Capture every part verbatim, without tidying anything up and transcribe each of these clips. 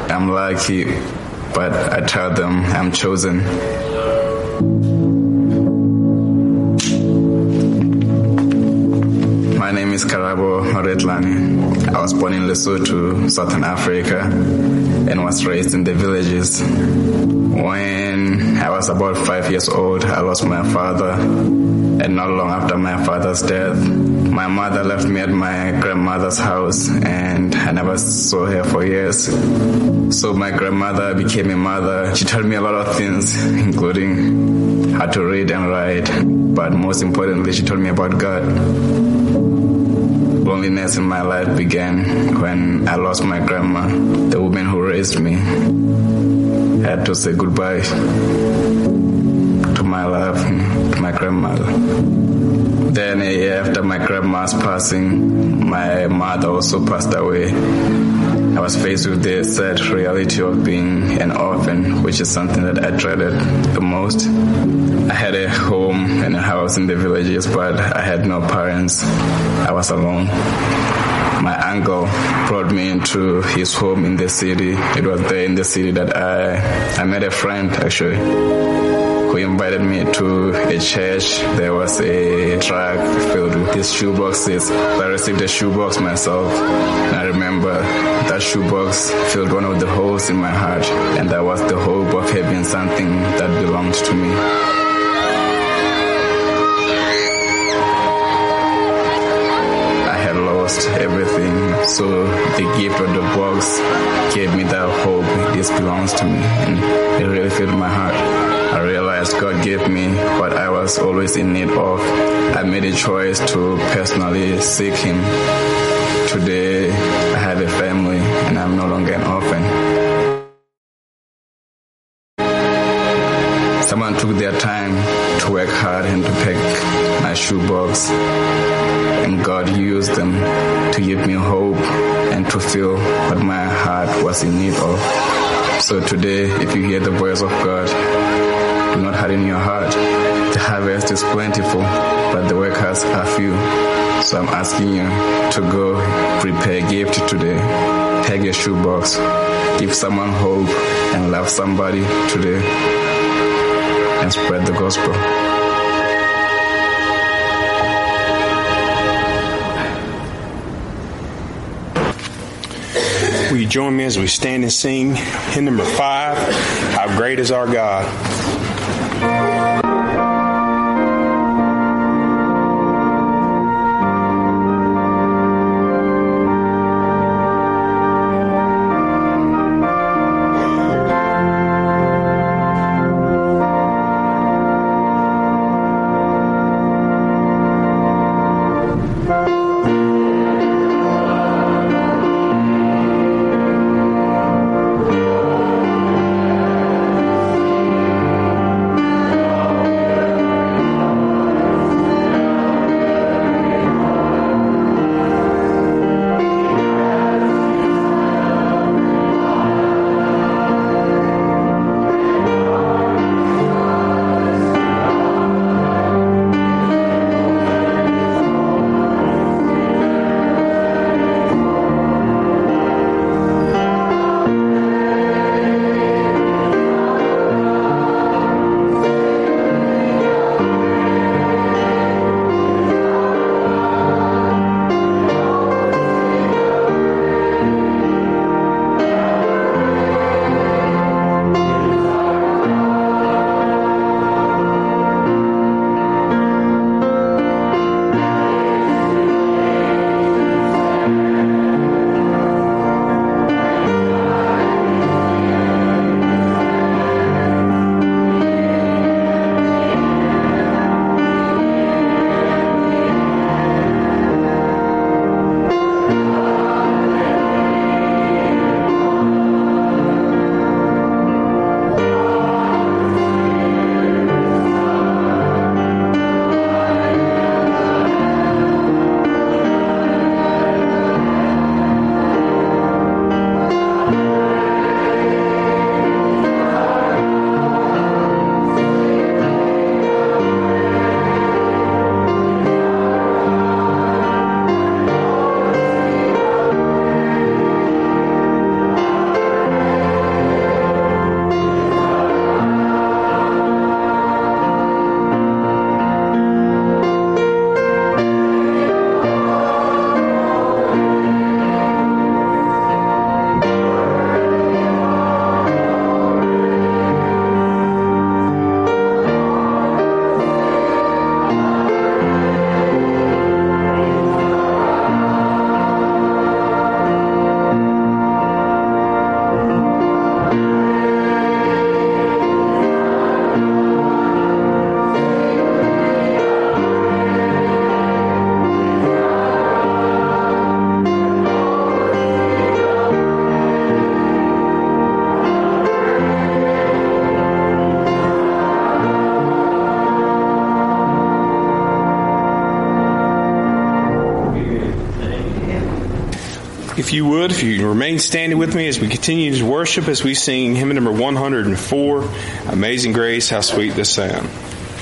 I'm lucky, but I tell them I'm chosen. My name is Karabo Moretlane. I was born in Lesotho, Southern Africa, and was raised in the villages. When I was about five years old, I lost my father, and not long after my father's death, my mother left me at my grandmother's house, and I never saw her for years. So my grandmother became a mother. She taught me a lot of things, including how to read and write, but most importantly, she taught me about God. Loneliness in my life began when I lost my grandma, the woman who raised me. I had to say goodbye to my love, to my grandmother. Then a year after my grandma's passing, my mother also passed away. I was faced with the sad reality of being an orphan, which is something that I dreaded the most. I had a home and a house in the villages, but I had no parents. I was alone. My uncle brought me into his home in the city. It was there in the city that I, I met a friend, actually, who invited me to a church. There was a truck filled with these shoe boxes. I received a shoe box myself. And I remember that shoe box filled one of the holes in my heart, and that was the hope of having something that belonged to me. Everything, so the gift of the box gave me that hope. This belongs to me, and it really filled my heart. I realized God gave me what I was always in need of. I made a choice to personally seek Him. Today I have a family, and I'm no longer an orphan. Someone took their time to work hard and to pack my shoebox, and God used them to give me hope and to feel what my heart was in need of. So today, if you hear the voice of God, do not harden your heart. The harvest is plentiful, but the workers are few. So I'm asking you to go prepare a gift today. Pack a shoebox, give someone hope, and love somebody today, and spread the gospel. Will you join me as we stand and sing hymn number five, How Great Is Our God? If you would, if you remain standing with me as we continue to worship, as we sing hymn number one hundred four, Amazing Grace, How Sweet the Sound.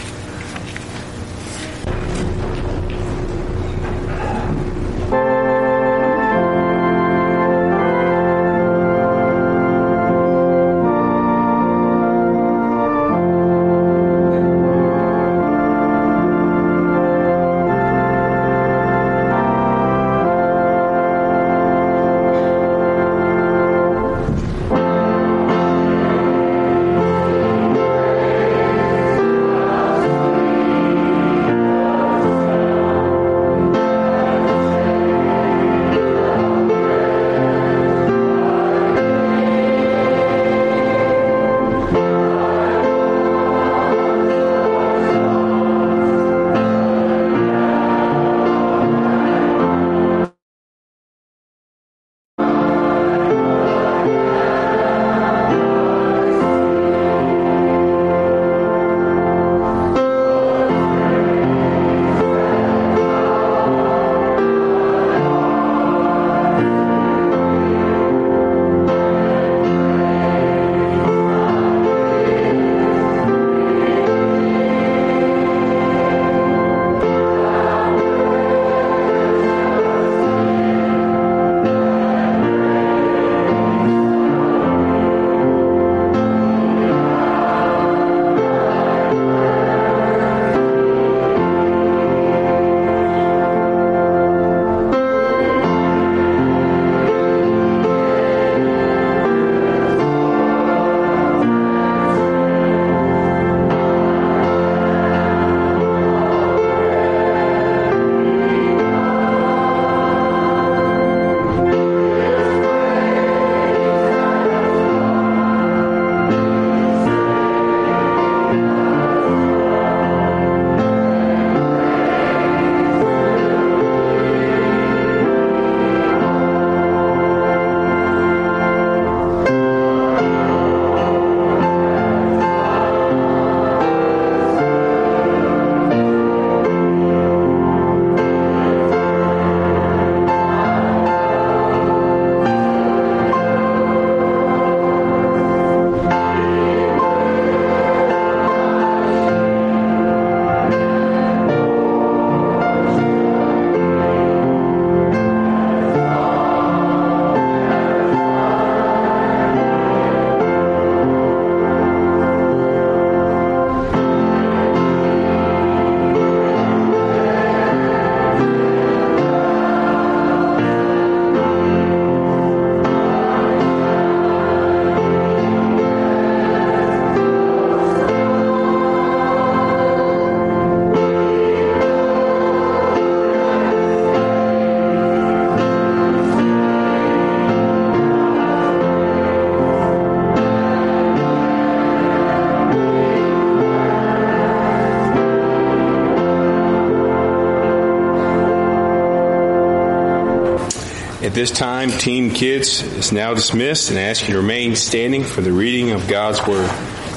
At this time, Team Kids is now dismissed, and I ask you to remain standing for the reading of God's Word.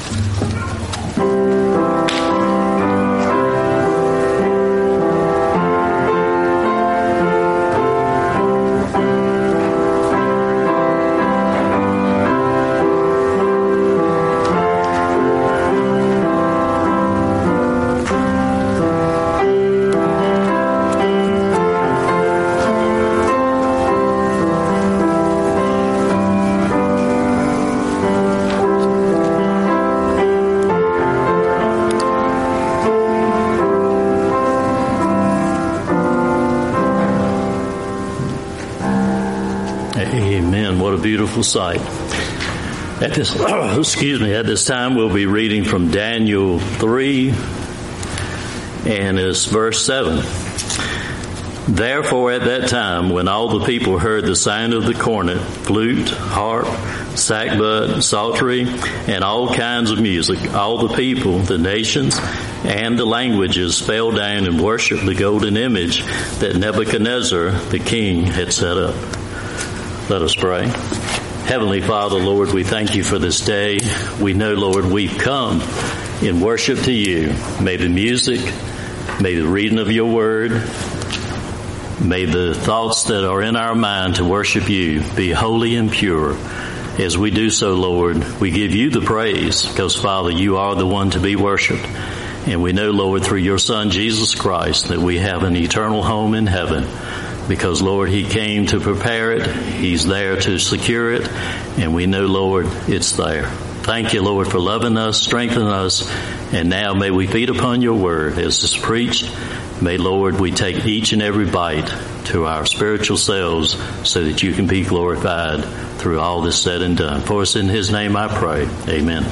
Beautiful sight. At this, excuse me, at this time we'll be reading from Daniel three, and it's verse seven. Therefore at that time, when all the people heard the sound of the cornet, flute, harp, sackbut, psaltery, and all kinds of music, all the people, the nations, and the languages fell down and worshipped the golden image that Nebuchadnezzar the king had set up. Let us pray. Heavenly Father, Lord, we thank you for this day. We know, Lord, we've come in worship to you. May the music, may the reading of your word, May the thoughts that are in our mind to worship you be holy and pure. As we do so, Lord, we give you the praise because, Father, you are the one to be worshiped. And we know, Lord, through your Son, Jesus Christ, that we have an eternal home in heaven because, Lord, he came to prepare it. He's there to secure it. And we know, Lord, it's there. Thank you, Lord, for loving us, strengthening us. And now may we feed upon your word as it's preached. May, Lord, we take each and every bite to our spiritual selves so that you can be glorified through all this said and done. For us in his name I pray. Amen.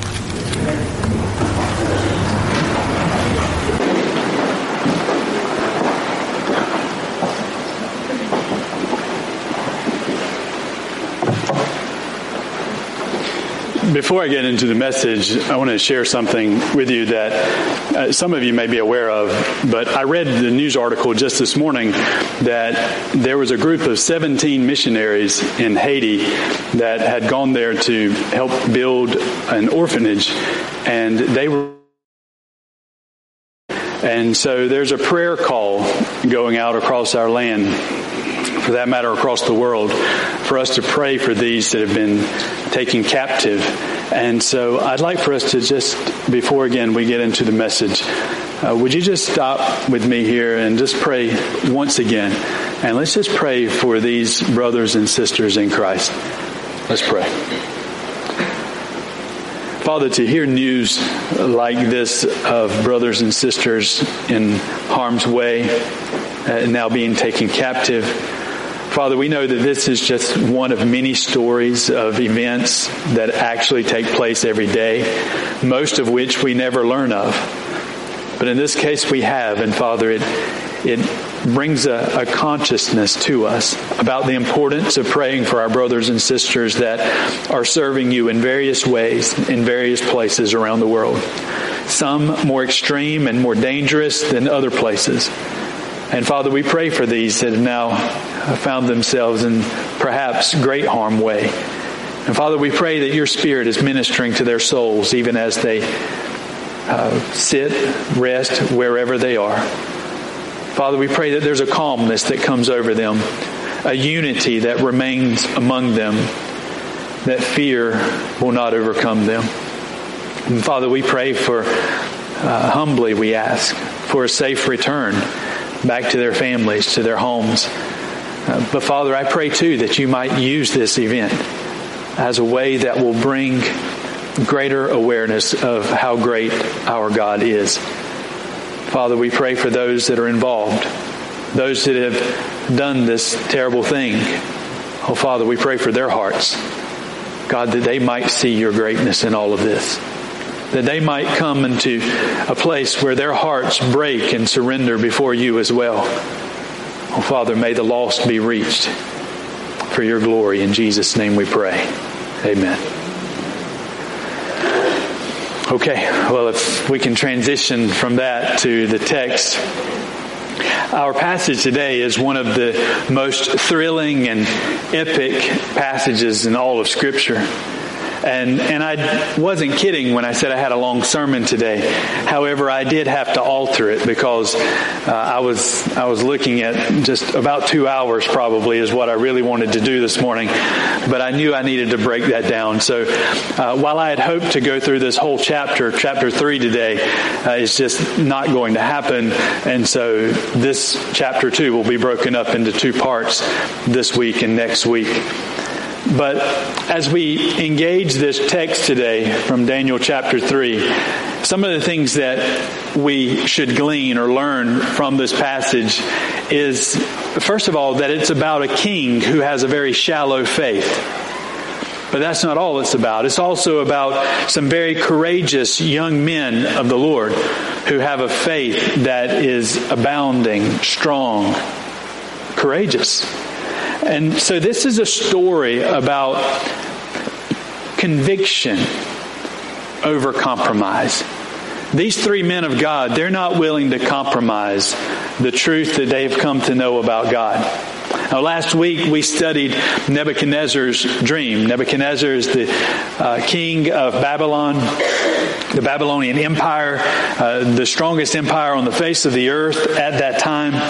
Before I get into the message, I want to share something with you that uh, some of you may be aware of, but I read the news article just this morning that there was a group of seventeen missionaries in Haiti that had gone there to help build an orphanage, and they were and so there's a prayer call going out across our land, for that matter across the world, for us to pray for these that have been taken captive. And so I'd like for us to just, before again we get into the message, uh, would you just stop with me here and just pray once again? And let's just pray for these brothers and sisters in Christ. Let's pray. Father, to hear news like this of brothers and sisters in harm's way, uh, now being taken captive, Father, we know that this is just one of many stories of events that actually take place every day, most of which we never learn of. But in this case we have, and Father, it it brings a, a consciousness to us about the importance of praying for our brothers and sisters that are serving you in various ways, in various places around the world. Some more extreme and more dangerous than other places. And Father, we pray for these that have now found themselves in perhaps great harm way. And Father, we pray that your Spirit is ministering to their souls even as they uh, sit, rest, wherever they are. Father, we pray that there's a calmness that comes over them, a unity that remains among them, that fear will not overcome them. And Father, we pray for, uh, humbly we ask, for a safe return back to their families, to their homes. Uh, but Father, I pray too that you might use this event as a way that will bring greater awareness of how great our God is. Father, we pray for those that are involved, those that have done this terrible thing. Oh Father, we pray for their hearts. God, that they might see your greatness in all of this. That they might come into a place where their hearts break and surrender before you as well. Oh, Father, may the lost be reached for your glory. In Jesus' name we pray. Amen. Okay, well, if we can transition from that to the text. Our passage today is one of the most thrilling and epic passages in all of Scripture. And and I wasn't kidding when I said I had a long sermon today. However, I did have to alter it because uh, I was I was looking at just about two hours probably is what I really wanted to do this morning. But I knew I needed to break that down. So uh, while I had hoped to go through this whole chapter, chapter three today, uh, it's just not going to happen. And so this chapter two will be broken up into two parts this week and next week. But as we engage this text today from Daniel chapter three, some of the things that we should glean or learn from this passage is, first of all, that it's about a king who has a very shallow faith. But that's not all it's about. It's also about some very courageous young men of the Lord who have a faith that is abounding, strong, courageous. And so this is a story about conviction over compromise. These three men of God, they're not willing to compromise the truth that they've come to know about God. Now, last week we studied Nebuchadnezzar's dream. Nebuchadnezzar is the uh, king of Babylon, the Babylonian Empire, uh, the strongest empire on the face of the earth at that time.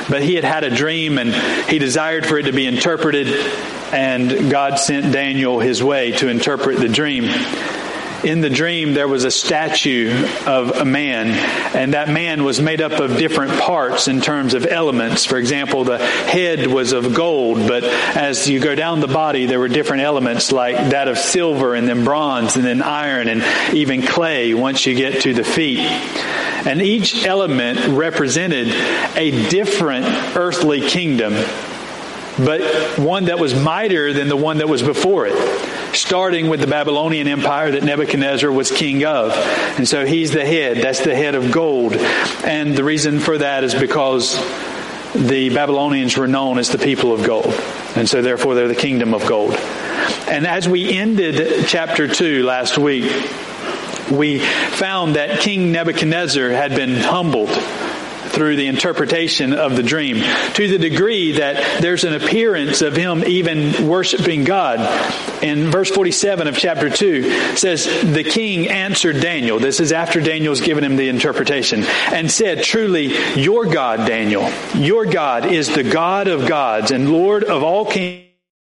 But he had had a dream and he desired for it to be interpreted, and God sent Daniel his way to interpret the dream. In the dream, there was a statue of a man, and that man was made up of different parts in terms of elements. For example, the head was of gold, but as you go down the body, there were different elements like that of silver, and then bronze, and then iron, and even clay once you get to the feet. And each element represented a different earthly kingdom, but one that was mightier than the one that was before it, starting with the Babylonian Empire that Nebuchadnezzar was king of. And so he's the head. That's the head of gold. And the reason for that is because the Babylonians were known as the people of gold. And so therefore they're the kingdom of gold. And as we ended chapter two last week, we found that King Nebuchadnezzar had been humbled through the interpretation of the dream, to the degree that there's an appearance of him even worshiping God. In verse forty-seven of chapter two says, the king answered Daniel. This is after Daniel's given him the interpretation, and said, truly, your God, Daniel, your God is the God of gods and Lord of all kings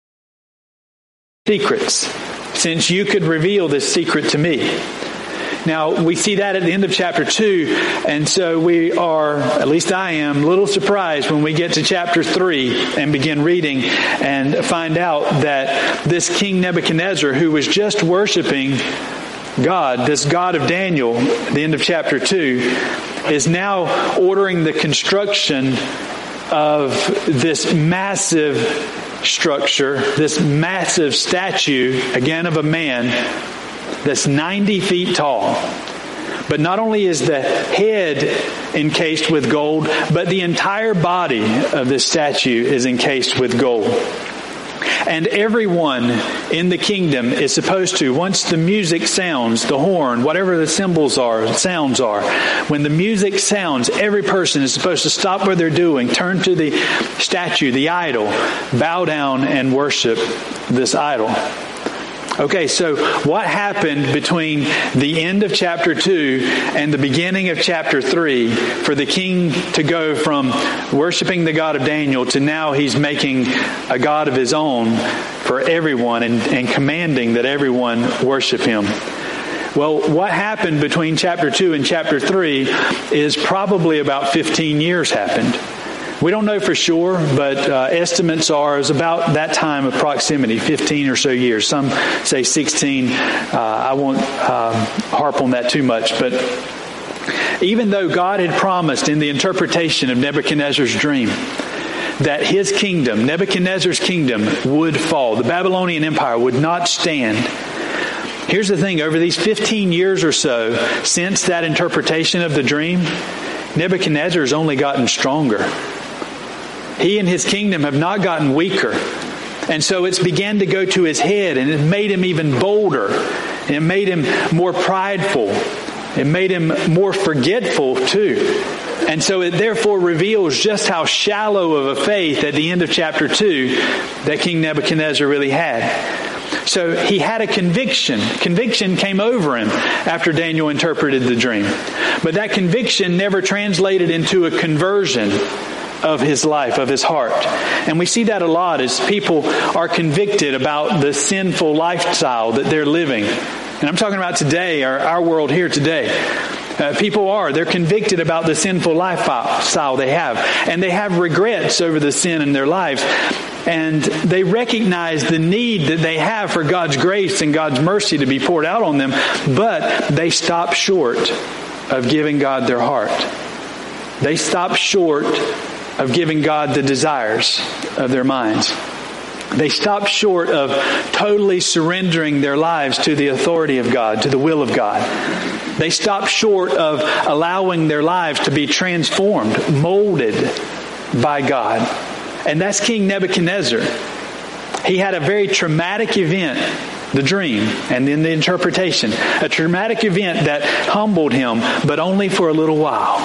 secrets, since you could reveal this secret to me. Now, we see that at the end of chapter two, and so we are, at least I am, a little surprised when we get to chapter three and begin reading and find out that this King Nebuchadnezzar, who was just worshiping God, this God of Daniel, at the end of chapter two, is now ordering the construction of this massive structure, this massive statue, again of a man, that's ninety feet tall. But not only is the head encased with gold, but the entire body of this statue is encased with gold. And everyone in the kingdom is supposed to, once the music sounds, the horn, whatever the symbols are, sounds are, when the music sounds, every person is supposed to stop what they're doing, turn to the statue, the idol, bow down and worship this idol. Okay, so what happened between the end of chapter two and the beginning of chapter three for the king to go from worshiping the God of Daniel to now he's making a God of his own for everyone and, and commanding that everyone worship him? Well, what happened between chapter two and chapter three is probably about fifteen years happened. We don't know for sure, but uh, estimates are is about that time of proximity, fifteen or so years. Some say sixteen. Uh, I won't uh, harp on that too much. But even though God had promised in the interpretation of Nebuchadnezzar's dream that his kingdom, Nebuchadnezzar's kingdom, would fall, the Babylonian Empire would not stand. Here's the thing, over these fifteen years or so since that interpretation of the dream, Nebuchadnezzar has only gotten stronger. He and his kingdom have not gotten weaker. And so it's began to go to his head, and it made him even bolder. It made him more prideful. It made him more forgetful too. And so it therefore reveals just how shallow of a faith at the end of chapter two that King Nebuchadnezzar really had. So he had a conviction. Conviction came over him after Daniel interpreted the dream. But that conviction never translated into a conversion of his life, of his heart. And we see that a lot as people are convicted about the sinful lifestyle that they're living. And I'm talking about today, our, our world here today. Uh, people are. They're convicted about the sinful lifestyle they have. And they have regrets over the sin in their lives. And they recognize the need that they have for God's grace and God's mercy to be poured out on them. But they stop short of giving God their heart. They stop short of giving God the desires of their minds. They stop short of totally surrendering their lives to the authority of God, to the will of God. They stop short of allowing their lives to be transformed, molded by God. And that's King Nebuchadnezzar. He had a very traumatic event, the dream, and then the interpretation. A traumatic event that humbled him, but only for a little while.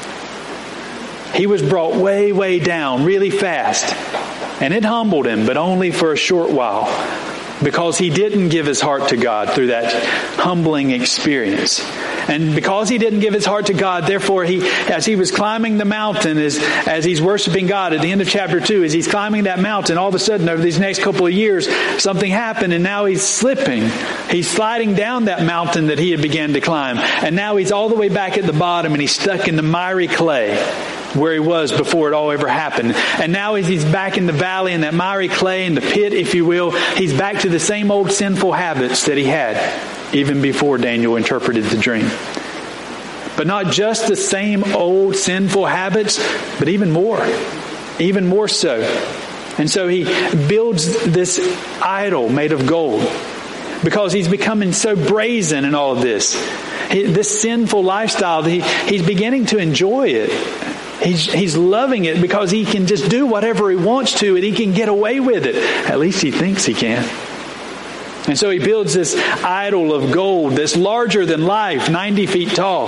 He was brought way, way down really fast. And it humbled him, but only for a short while. Because he didn't give his heart to God through that humbling experience. And because he didn't give his heart to God, therefore he, as he was climbing the mountain, as, as he's worshiping God at the end of chapter two, as he's climbing that mountain, all of a sudden over these next couple of years, something happened and now he's slipping. He's sliding down that mountain that he had began to climb. And now he's all the way back at the bottom and he's stuck in the miry clay where he was before it all ever happened. And now as he's back in the valley, in that miry clay, in the pit, if you will, he's back to the same old sinful habits that he had even before Daniel interpreted the dream. But not just the same old sinful habits, but even more, even more so. And so he builds this idol made of gold because he's becoming so brazen in all of this. He, this sinful lifestyle, he, he's beginning to enjoy it. He's, he's loving it because he can just do whatever he wants to and he can get away with it. At least he thinks he can. And so he builds this idol of gold that's larger than life, ninety feet tall.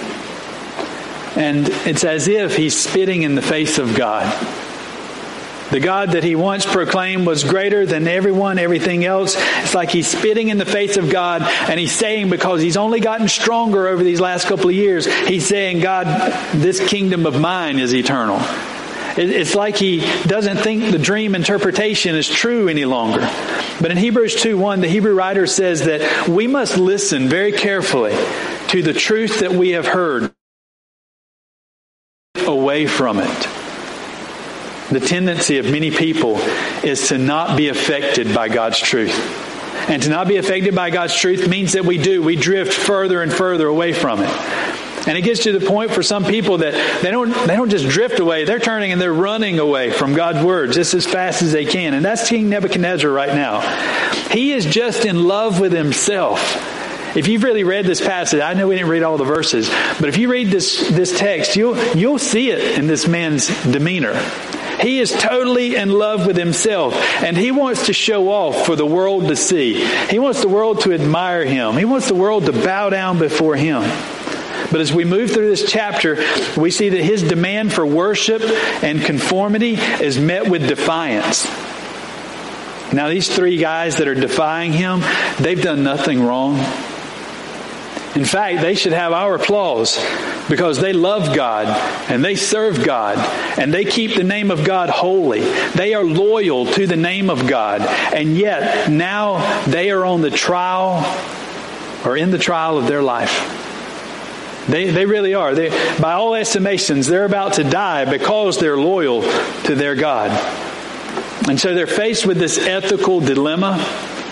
And it's as if he's spitting in the face of God. The God that he once proclaimed was greater than everyone, everything else. It's like he's spitting in the face of God, and he's saying, because he's only gotten stronger over these last couple of years, he's saying, God, this kingdom of mine is eternal. It's like he doesn't think the dream interpretation is true any longer. But in Hebrews two one, the Hebrew writer says that we must listen very carefully to the truth that we have heard away from it. The tendency of many people is to not be affected by God's truth. And to not be affected by God's truth means that we do. We drift further and further away from it. And it gets to the point for some people that they don't they don't just drift away. They're turning and they're running away from God's word just as fast as they can. And that's King Nebuchadnezzar right now. He is just in love with himself. If you've really read this passage, I know we didn't read all the verses, but if you read this, this text, you'll you'll see it in this man's demeanor. He is totally in love with himself, and he wants to show off for the world to see. He wants the world to admire him. He wants the world to bow down before him. But as we move through this chapter, we see that his demand for worship and conformity is met with defiance. Now, these three guys that are defying him, they've done nothing wrong. In fact, they should have our applause because they love God and they serve God and they keep the name of God holy. They are loyal to the name of God. And yet now they are on the trial or in the trial of their life. They they really are. They, by all estimations, they're about to die because they're loyal to their God. And so they're faced with this ethical dilemma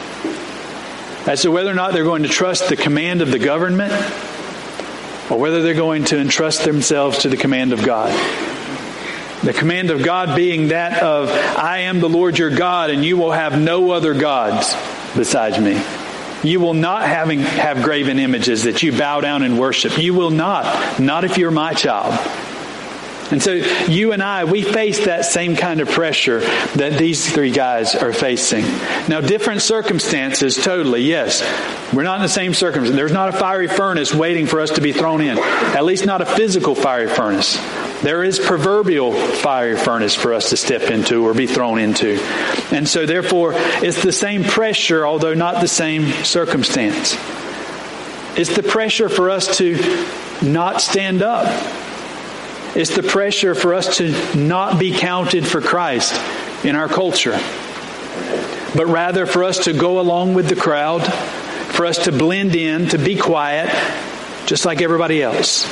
as to whether or not they're going to trust the command of the government or whether they're going to entrust themselves to the command of God. The command of God being that of, I am the Lord your God, and you will have no other gods besides me. You will not having, have graven images that you bow down and worship. You will not. Not if you're my child. And so you and I, we face that same kind of pressure that these three guys are facing. Now, different circumstances, totally, yes. We're not in the same circumstance. There's not a fiery furnace waiting for us to be thrown in. At least not a physical fiery furnace. There is proverbial fiery furnace for us to step into or be thrown into. And so therefore, it's the same pressure, although not the same circumstance. It's the pressure for us to not stand up. It's the pressure for us to not be counted for Christ in our culture, but rather for us to go along with the crowd, for us to blend in, to be quiet, just like everybody else.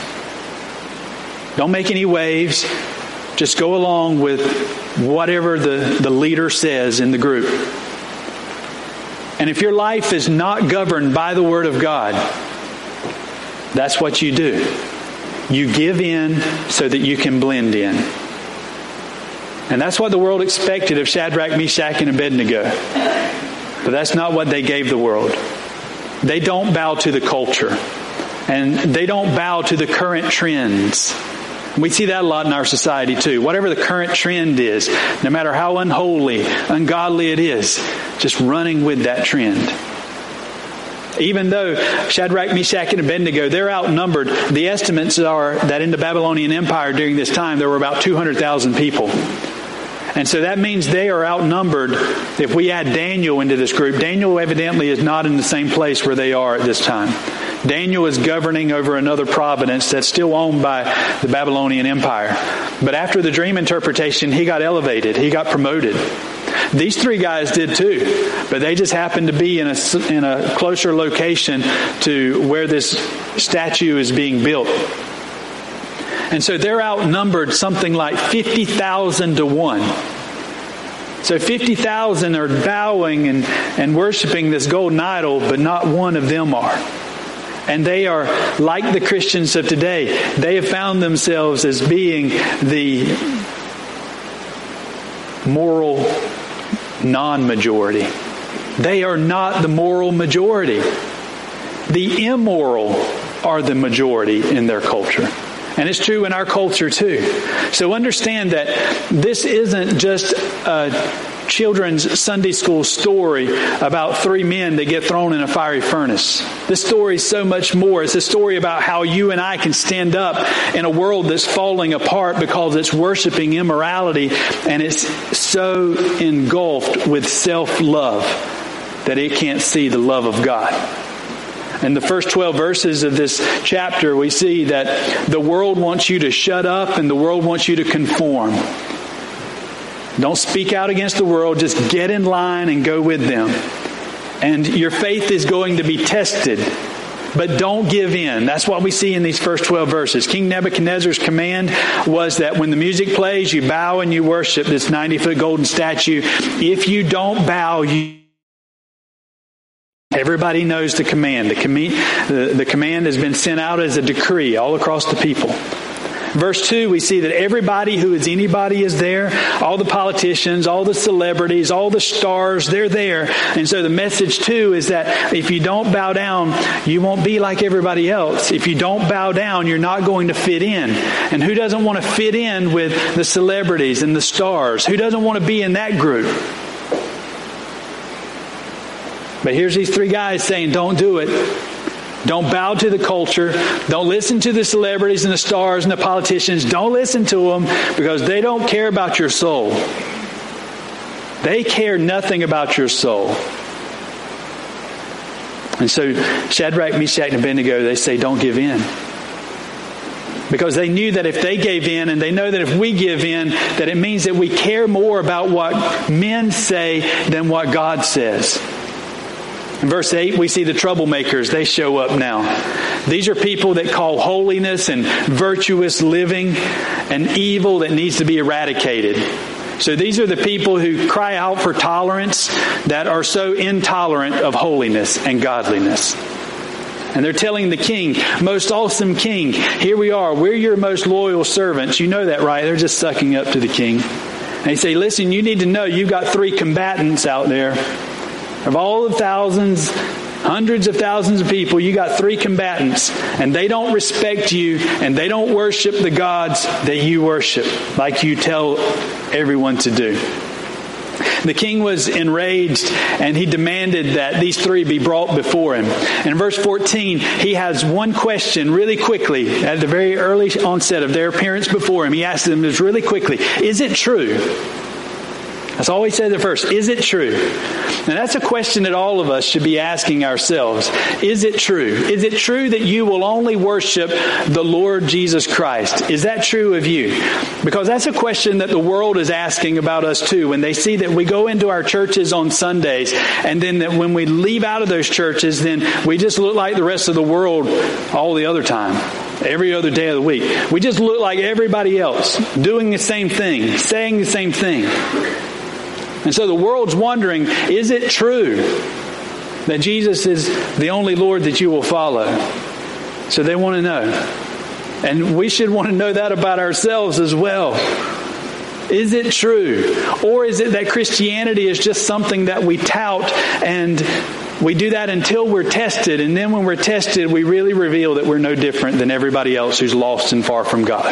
Don't make any waves. Just go along with whatever the, the leader says in the group. And if your life is not governed by the Word of God, that's what you do. You give in so that you can blend in. And that's what the world expected of Shadrach, Meshach, and Abednego. But that's not what they gave the world. They don't bow to the culture. And they don't bow to the current trends. We see that a lot in our society too. Whatever the current trend is, no matter how unholy, ungodly it is, just running with that trend. Even though Shadrach, Meshach, and Abednego, they're outnumbered. The estimates are that in the Babylonian Empire during this time, there were about two hundred thousand people. And so that means they are outnumbered. If we add Daniel into this group, Daniel evidently is not in the same place where they are at this time. Daniel is governing over another province that's still owned by the Babylonian Empire. But after the dream interpretation, he got elevated. He got promoted. These three guys did too, but they just happened to be in a, in a closer location to where this statue is being built. And so they're outnumbered something like fifty thousand to one. So fifty thousand are bowing and, and worshiping this golden idol, but not one of them are. And they are like the Christians of today. They have found themselves as being the moral non-majority. They are not the moral majority. The immoral are the majority in their culture. And it's true in our culture too. So understand that this isn't just a children's Sunday school story about three men that get thrown in a fiery furnace. This story is so much more. It's a story about how you and I can stand up in a world that's falling apart because it's worshiping immorality and it's so engulfed with self-love that it can't see the love of God. In the first twelve verses of this chapter, we see that the world wants you to shut up and the world wants you to conform. Don't speak out against the world. Just get in line and go with them. And your faith is going to be tested. But don't give in. That's what we see in these first twelve verses. King Nebuchadnezzar's command was that when the music plays, you bow and you worship this ninety-foot golden statue. If you don't bow, you... Everybody knows the command. The, com- the, the command has been sent out as a decree all across the people. Verse two, we see that everybody who is anybody is there. All the politicians, all the celebrities, all the stars, they're there. And so the message too is that if you don't bow down, you won't be like everybody else. If you don't bow down, you're not going to fit in. And who doesn't want to fit in with the celebrities and the stars? Who doesn't want to be in that group? But here's these three guys saying, don't do it. Don't bow to the culture. Don't listen to the celebrities and the stars and the politicians. Don't listen to them because they don't care about your soul. They care nothing about your soul. And so Shadrach, Meshach, and Abednego, they say, don't give in. Because they knew that if they gave in, and they know that if we give in, that it means that we care more about what men say than what God says. In verse eight, we see the troublemakers. They show up now. These are people that call holiness and virtuous living an evil that needs to be eradicated. So these are the people who cry out for tolerance that are so intolerant of holiness and godliness. And they're telling the king, most awesome king, here we are. We're your most loyal servants. You know that, right? They're just sucking up to the king. And they say, listen, you need to know you've got three combatants out there. Of all the thousands, hundreds of thousands of people, you got three combatants. And they don't respect you and they don't worship the gods that you worship like you tell everyone to do. The king was enraged and he demanded that these three be brought before him. And in verse fourteen, he has one question really quickly at the very early onset of their appearance before him. He asks them this really quickly. Is it true? That's all he says at first. Is it true? And that's a question that all of us should be asking ourselves. Is it true? Is it true that you will only worship the Lord Jesus Christ? Is that true of you? Because that's a question that the world is asking about us too. When they see that we go into our churches on Sundays and then that when we leave out of those churches, then we just look like the rest of the world all the other time. Every other day of the week. We just look like everybody else, doing the same thing, saying the same thing. And so the world's wondering, is it true that Jesus is the only Lord that you will follow? So they want to know. And we should want to know that about ourselves as well. Is it true? Or is it that Christianity is just something that we tout and we do that until we're tested, and then when we're tested, we really reveal that we're no different than everybody else who's lost and far from God.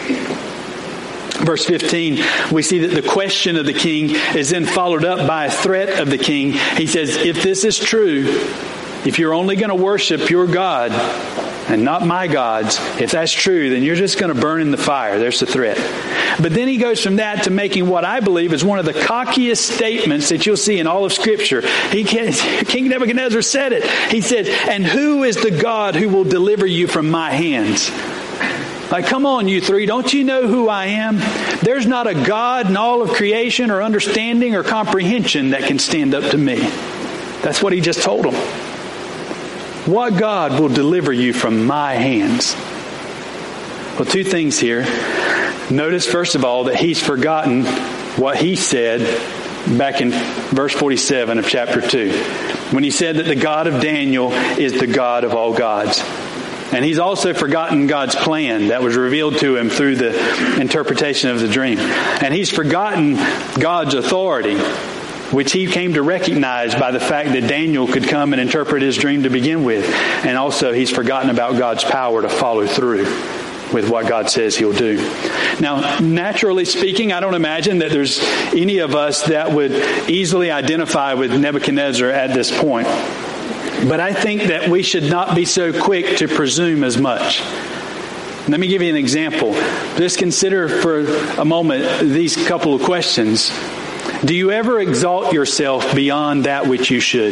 Verse fifteen, we see that the question of the king is then followed up by a threat of the king. He says, if this is true, if you're only going to worship your God, and not my gods. If that's true, then you're just going to burn in the fire. There's the threat. But then he goes from that to making what I believe is one of the cockiest statements that you'll see in all of Scripture. He can, King Nebuchadnezzar said it. He said, and who is the God who will deliver you from my hands? Like, come on, you three. Don't you know who I am? There's not a God in all of creation or understanding or comprehension that can stand up to me. That's what he just told them. What God will deliver you from my hands? Well, two things here. Notice, first of all, that he's forgotten what he said back in verse forty-seven of chapter two, when he said that the God of Daniel is the God of all gods. And he's also forgotten God's plan that was revealed to him through the interpretation of the dream. And he's forgotten God's authority, which he came to recognize by the fact that Daniel could come and interpret his dream to begin with. And also he's forgotten about God's power to follow through with what God says he'll do. Now, naturally speaking, I don't imagine that there's any of us that would easily identify with Nebuchadnezzar at this point. But I think that we should not be so quick to presume as much. Let me give you an example. Just consider for a moment these couple of questions. Do you ever exalt yourself beyond that which you should?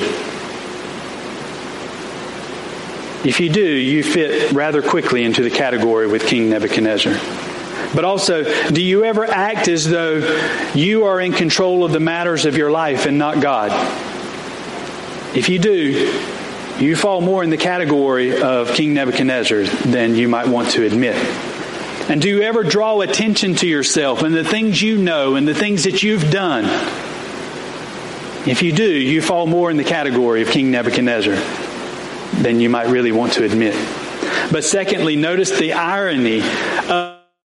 If you do, you fit rather quickly into the category with King Nebuchadnezzar. But also, do you ever act as though you are in control of the matters of your life and not God? If you do, you fall more in the category of King Nebuchadnezzar than you might want to admit. And do you ever draw attention to yourself and the things you know and the things that you've done? If you do, you fall more in the category of King Nebuchadnezzar than you might really want to admit. But secondly, notice the irony of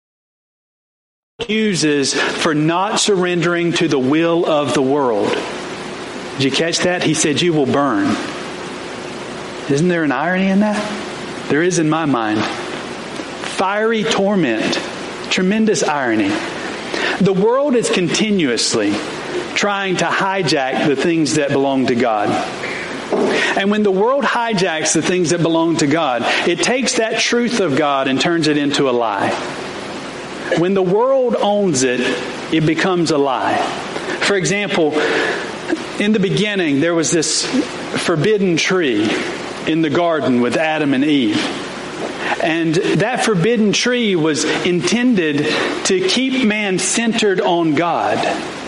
uses for not surrendering to the will of the world. Did you catch that? He said, you will burn. Isn't there an irony in that? There is in my mind. Fiery torment. Tremendous irony. The world is continuously trying to hijack the things that belong to God. And when the world hijacks the things that belong to God, it takes that truth of God and turns it into a lie. When the world owns it, it becomes a lie. For example, in the beginning, there was this forbidden tree in the garden with Adam and Eve. And that forbidden tree was intended to keep man centered on God.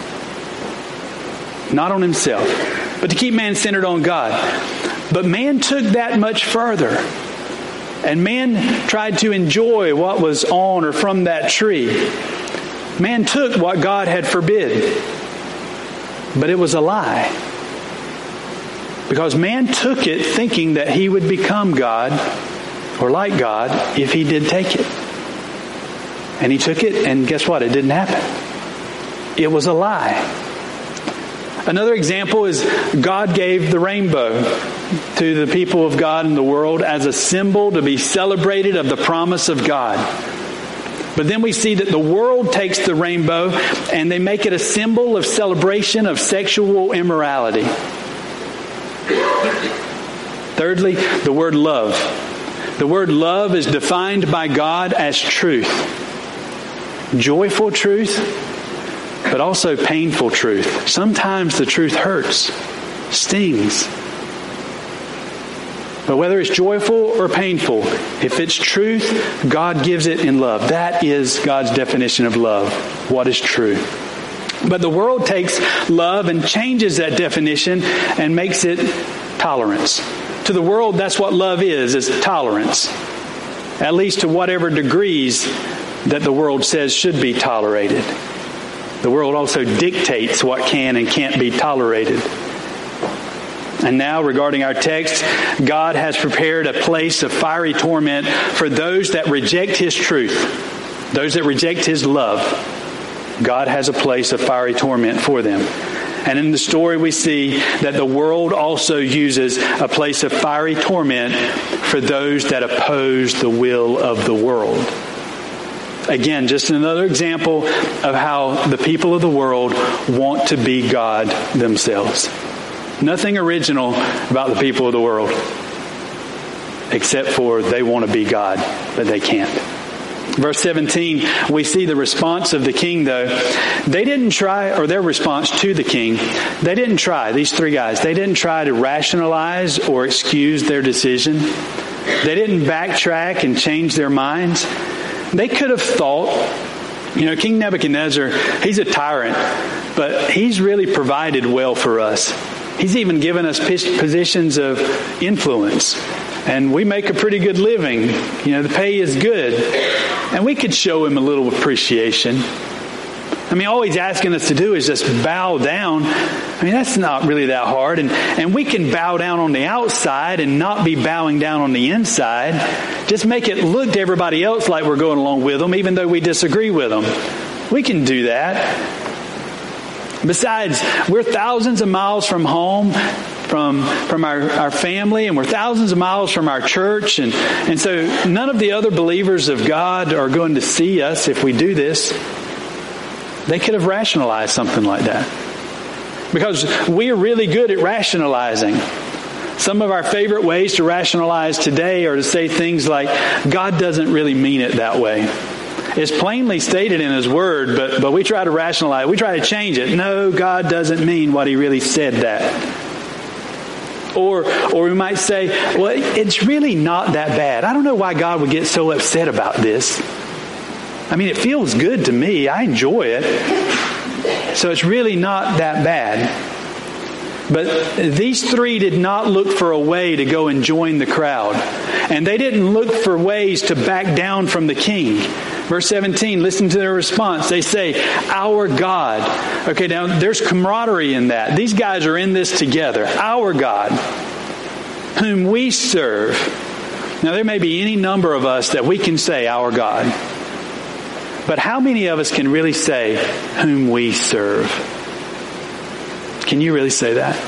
Not on himself, but to keep man centered on God. But man took that much further. And man tried to enjoy what was on or from that tree. Man took what God had forbid. But it was a lie. Because man took it thinking that he would become God or like God if he did take it. And he took it, and guess what? It didn't happen. It was a lie. Another example is God gave the rainbow to the people of God in the world as a symbol to be celebrated of the promise of God. But then we see that the world takes the rainbow and they make it a symbol of celebration of sexual immorality. Thirdly, the word love. The word love is defined by God as truth. Joyful truth, but also painful truth. Sometimes the truth hurts, stings. But whether it's joyful or painful, if it's truth, God gives it in love. That is God's definition of love. What is true? But the world takes love and changes that definition and makes it tolerance. To the world, that's what love is, is tolerance. At least to whatever degrees that the world says should be tolerated. The world also dictates what can and can't be tolerated. And now, regarding our text, God has prepared a place of fiery torment for those that reject His truth, those that reject His love. God has a place of fiery torment for them. And in the story we see that the world also uses a place of fiery torment for those that oppose the will of the world. Again, just another example of how the people of the world want to be God themselves. Nothing original about the people of the world. except for they want to be God, but they can't. Verse seventeen, we see the response of the king, though. They didn't try, or their response to the king, they didn't try, these three guys, they didn't try to rationalize or excuse their decision. They didn't backtrack and change their minds. They could have thought, you know, King Nebuchadnezzar, he's a tyrant, but he's really provided well for us. He's even given us positions of influence. And we make a pretty good living. You know, the pay is good. And we could show him a little appreciation. I mean, all he's asking us to do is just bow down. I mean, that's not really that hard. And, and we can bow down on the outside and not be bowing down on the inside. Just make it look to everybody else like we're going along with them, even though we disagree with them. We can do that. Besides, we're thousands of miles from home, from from our, our family, and we're thousands of miles from our church. And, and so none of the other believers of God are going to see us if we do this. They could have rationalized something like that. Because we are really good at rationalizing. Some of our favorite ways to rationalize today are to say things like, God doesn't really mean it that way. It's plainly stated in His Word, but, but we try to rationalize. We try to change it. No, God doesn't mean what He really said that. Or or we might say, well, it's really not that bad. I don't know why God would get so upset about this. I mean, it feels good to me. I enjoy it. So it's really not that bad. But these three did not look for a way to go and join the crowd. And they didn't look for ways to back down from the king. Verse seventeen, listen to their response. They say, our God. Okay, now there's camaraderie in that. These guys are in this together. Our God, whom we serve. Now there may be any number of us that we can say, our God. But how many of us can really say, whom we serve? Can you really say that?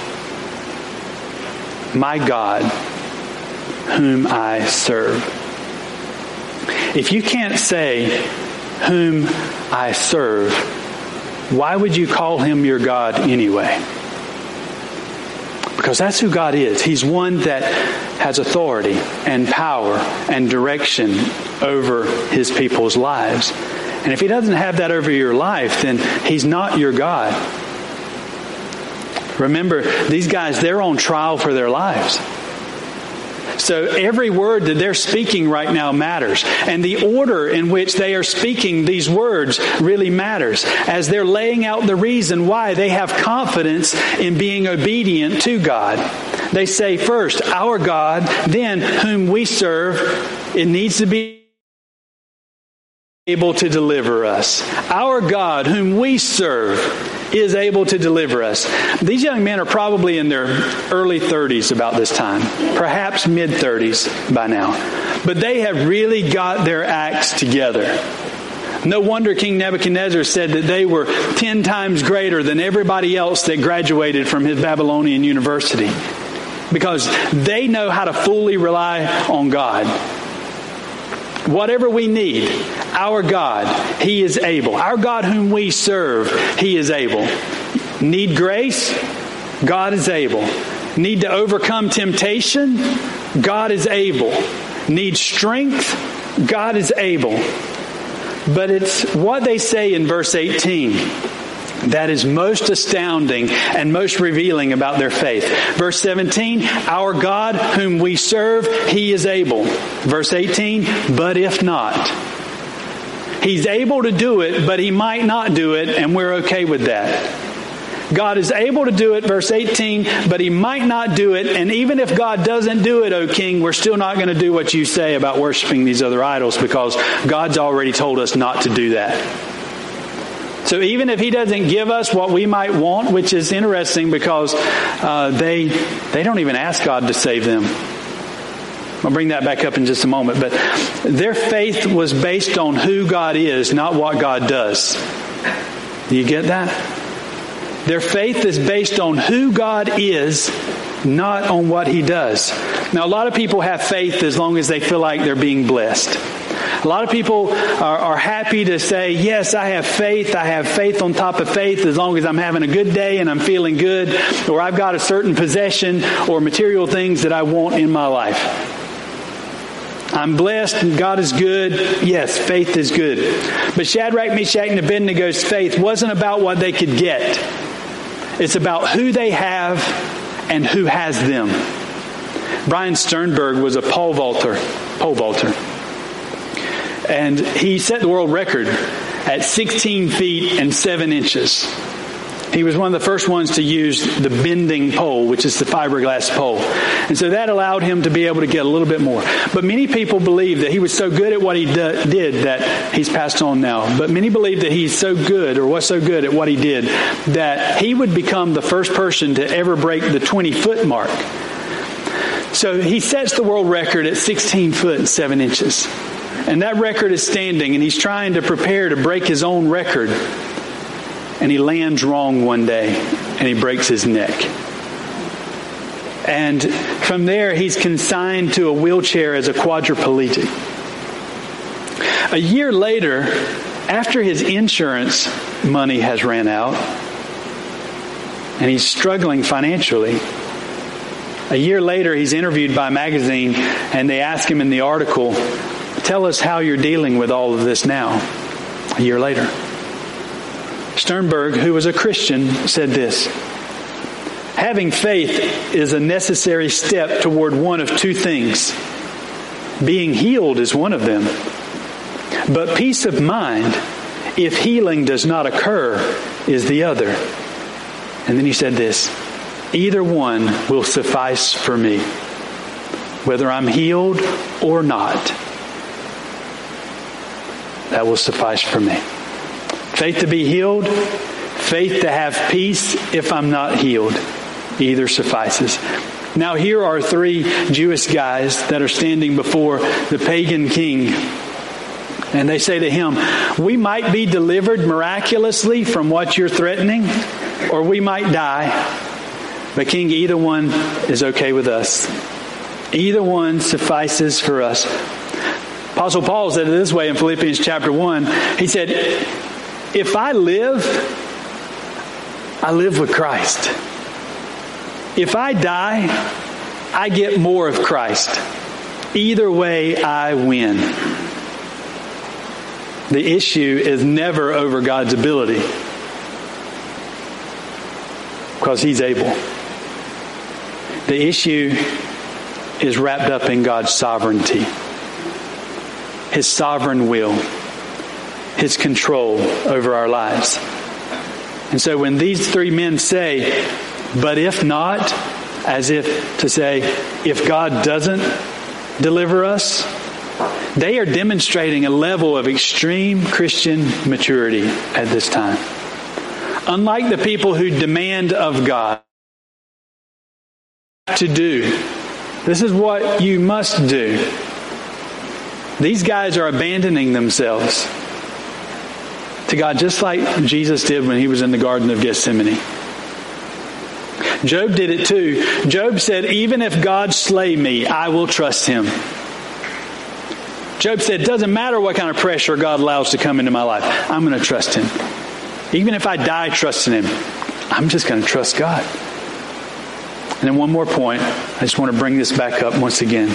My God, whom I serve. If you can't say, whom I serve, why would you call Him your God anyway? Because that's who God is. He's one that has authority and power and direction over His people's lives. And if He doesn't have that over your life, then He's not your God. Remember, these guys, they're on trial for their lives. So every word that they're speaking right now matters. And the order in which they are speaking these words really matters. As they're laying out the reason why they have confidence in being obedient to God. They say first, our God, then whom we serve. It needs to be able to deliver us. Our God, whom we serve, is able to deliver us. These young men are probably in their early thirties about this time, perhaps mid-thirties by now. But they have really got their acts together. No wonder King Nebuchadnezzar said that they were ten times greater than everybody else that graduated from his Babylonian university, because they know how to fully rely on God. Whatever we need, our God, He is able. Our God whom we serve, He is able. Need grace? God is able. Need to overcome temptation? God is able. Need strength? God is able. But it's what they say in verse eighteen that is most astounding and most revealing about their faith. Verse seventeen, our God whom we serve, He is able. Verse eighteen, but if not. He's able to do it, but He might not do it, and we're okay with that. God is able to do it, verse eighteen, but He might not do it, and even if God doesn't do it, O King, we're still not going to do what you say about worshiping these other idols, because God's already told us not to do that. So even if He doesn't give us what we might want, which is interesting because uh, they they don't even ask God to save them. I'll bring that back up in just a moment. But their faith was based on who God is, not what God does. Do you get that? Their faith is based on who God is, not on what He does. Now, a lot of people have faith as long as they feel like they're being blessed. A lot of people are, are happy to say, yes, I have faith. I have faith on top of faith as long as I'm having a good day and I'm feeling good, or I've got a certain possession or material things that I want in my life. I'm blessed and God is good. Yes, faith is good. But Shadrach, Meshach, and Abednego's faith wasn't about what they could get. It's about who they have and who has them. Brian Sternberg was a pole vaulter, pole vaulter. And he set the world record at sixteen feet and seven inches. He was one of the first ones to use the bending pole, which is the fiberglass pole. And so that allowed him to be able to get a little bit more. But many people believe that he was so good at what he do, did that he's passed on now. But many believe that he's so good or was so good at what he did that he would become the first person to ever break the twenty-foot mark. So he sets the world record at sixteen foot and seven inches. And that record is standing, and he's trying to prepare to break his own record. And he lands wrong one day, and he breaks his neck. And from there, he's consigned to a wheelchair as a quadriplegic. A year later, after his insurance money has ran out, and he's struggling financially, a year later, he's interviewed by a magazine, and they ask him in the article, tell us how you're dealing with all of this now, a year later. Sternberg, who was a Christian, said this: having faith is a necessary step toward one of two things. Being healed is one of them. But peace of mind, if healing does not occur, is the other. And then he said this: either one will suffice for me, whether I'm healed or not. That will suffice for me. Faith to be healed, faith to have peace if I'm not healed. Either suffices. Now here are three Jewish guys that are standing before the pagan king. And they say to him, we might be delivered miraculously from what you're threatening, or we might die. But King, either one is okay with us. Either one suffices for us. Apostle Paul said it this way in Philippians chapter one. He said, if I live, I live with Christ. If I die, I get more of Christ. Either way, I win. The issue is never over God's ability, because He's able. The issue is wrapped up in God's sovereignty, His sovereign will, His control over our lives. And so when these three men say, but if not, as if to say, if God doesn't deliver us, they are demonstrating a level of extreme Christian maturity at this time. Unlike the people who demand of God to do, this is what you must do. These guys are abandoning themselves to God, just like Jesus did when He was in the Garden of Gethsemane. Job did it too. Job said, even if God slay me, I will trust Him. Job said, it doesn't matter what kind of pressure God allows to come into my life. I'm going to trust Him. Even if I die trusting Him, I'm just going to trust God. And then one more point. I just want to bring this back up once again.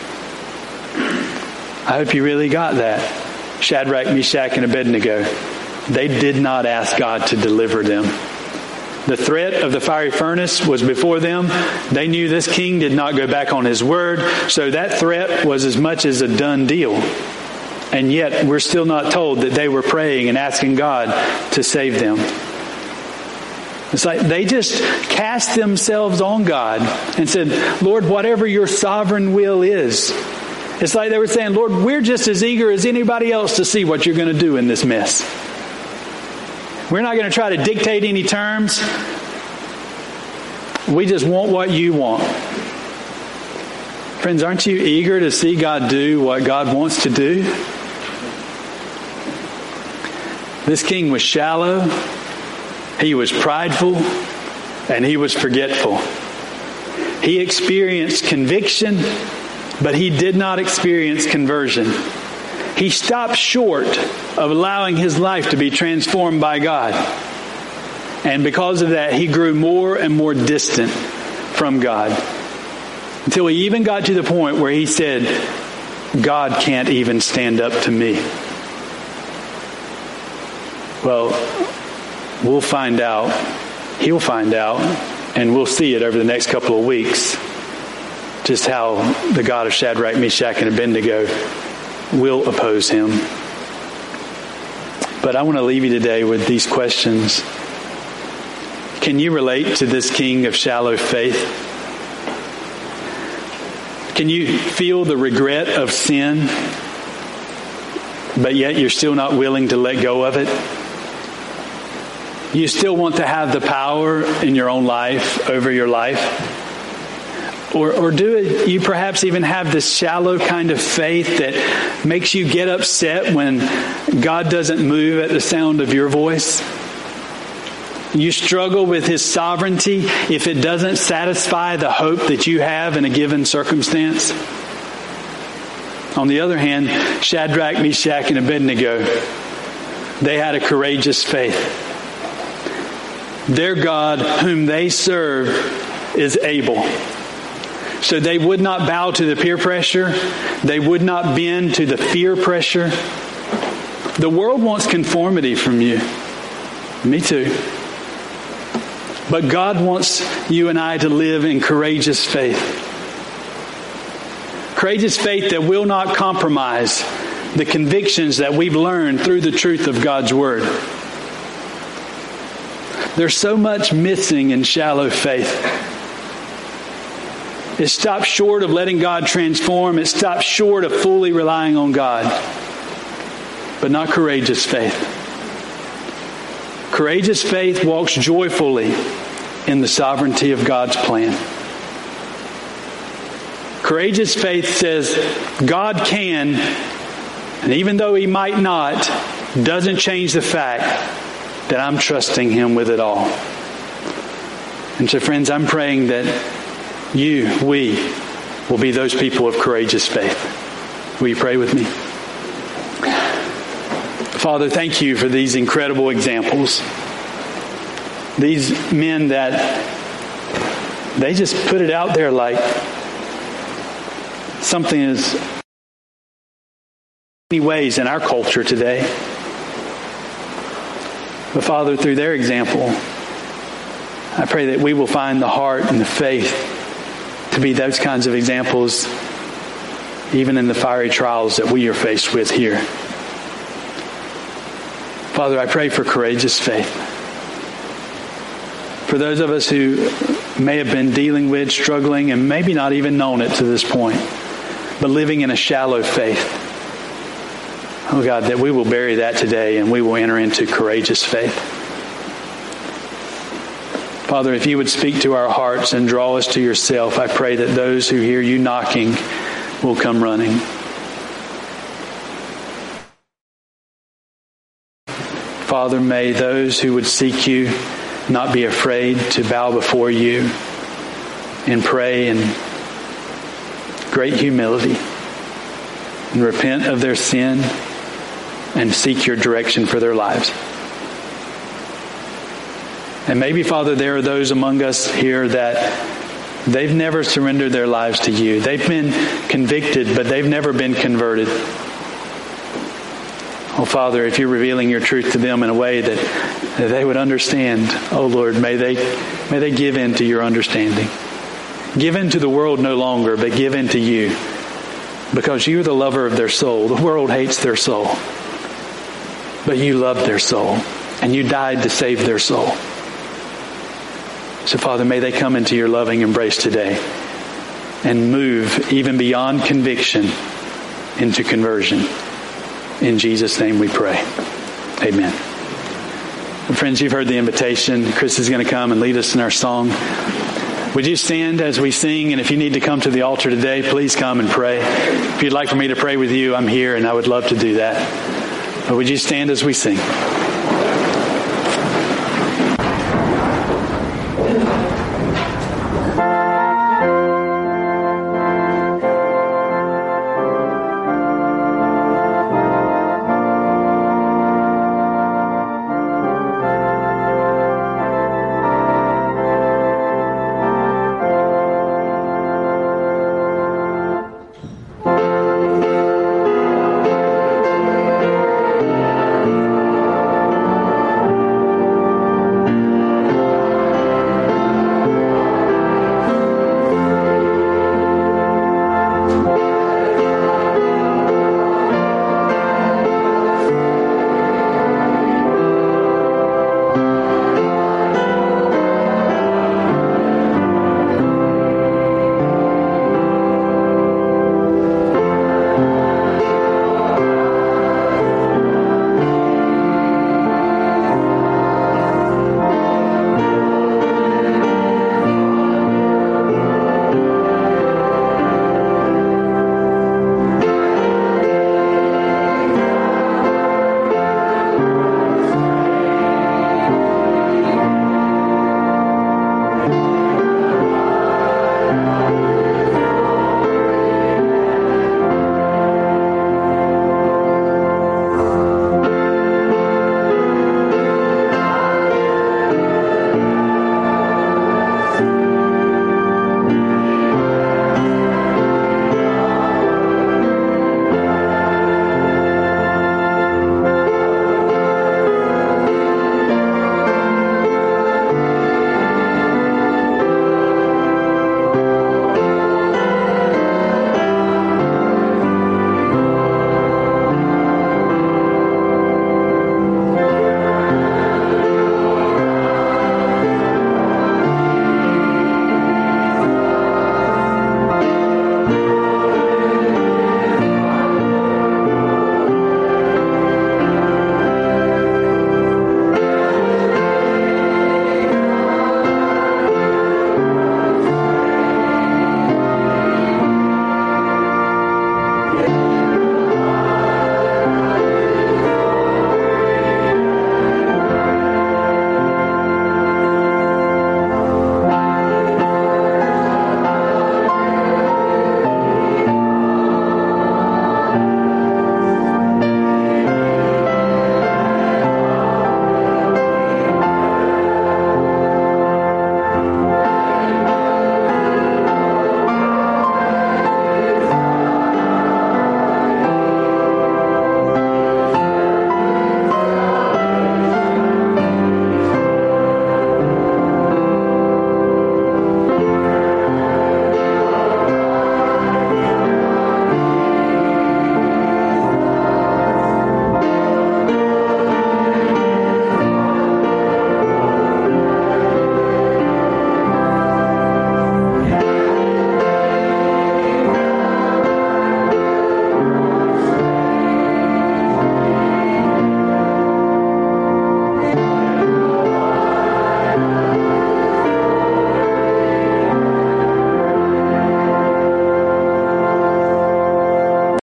I hope you really got that. Shadrach, Meshach, and Abednego. They did not ask God to deliver them. The threat of the fiery furnace was before them. They knew this king did not go back on his word, so that threat was as much as a done deal. And yet, we're still not told that they were praying and asking God to save them. It's like they just cast themselves on God and said, Lord, whatever your sovereign will is. It's like they were saying, Lord, we're just as eager as anybody else to see what you're going to do in this mess. We're not going to try to dictate any terms. We just want what you want. Friends, aren't you eager to see God do what God wants to do? This king was shallow, he was prideful, and he was forgetful. He experienced conviction, but he did not experience conversion. He stopped short of allowing his life to be transformed by God. And because of that, he grew more and more distant from God. Until he even got to the point where he said, God can't even stand up to me. Well, we'll find out. He'll find out. And we'll see it over the next couple of weeks. Just how the God of Shadrach, Meshach, and Abednego will oppose him. But I want to leave you today with these questions. Can you relate to this king of shallow faith? Can you feel the regret of sin, but yet you're still not willing to let go of it? You still want to have the power in your own life over your life? Or, or do it, you perhaps even have this shallow kind of faith that makes you get upset when God doesn't move at the sound of your voice? You struggle with His sovereignty if it doesn't satisfy the hope that you have in a given circumstance. On the other hand, Shadrach, Meshach, and Abednego, they had a courageous faith. Their God, whom they serve, is able. So they would not bow to the peer pressure. They would not bend to the fear pressure. The world wants conformity from you. Me too. But God wants you and I to live in courageous faith. Courageous faith that will not compromise the convictions that we've learned through the truth of God's Word. There's so much missing in shallow faith. It stops short of letting God transform. It stops short of fully relying on God. But not courageous faith. Courageous faith walks joyfully in the sovereignty of God's plan. Courageous faith says God can, and even though He might not, doesn't change the fact that I'm trusting Him with it all. And so, friends, I'm praying that you, we, will be those people of courageous faith. Will you pray with me? Father, thank you for these incredible examples. These men that they just put it out there like something is many ways in our culture today. But Father, through their example, I pray that we will find the heart and the faith to be those kinds of examples even in the fiery trials that we are faced with here. Father, I pray for courageous faith. For those of us who may have been dealing with, struggling, and maybe not even known it to this point, but living in a shallow faith. Oh God, that we will bury that today and we will enter into courageous faith. Father, if you would speak to our hearts and draw us to yourself, I pray that those who hear you knocking will come running. Father, may those who would seek you not be afraid to bow before you and pray in great humility and repent of their sin and seek your direction for their lives. And maybe, Father, there are those among us here that they've never surrendered their lives to you. They've been convicted, but they've never been converted. Oh, Father, if you're revealing your truth to them in a way that, that they would understand, oh, Lord, may they, may they give in to your understanding. Give in to the world no longer, but give in to you. Because you're the lover of their soul. The world hates their soul. But you loved their soul. And you died to save their soul. So, Father, may they come into your loving embrace today and move even beyond conviction into conversion. In Jesus' name we pray. Amen. And friends, you've heard the invitation. Chris is going to come and lead us in our song. Would you stand as we sing? And if you need to come to the altar today, please come and pray. If you'd like for me to pray with you, I'm here and I would love to do that. But would you stand as we sing?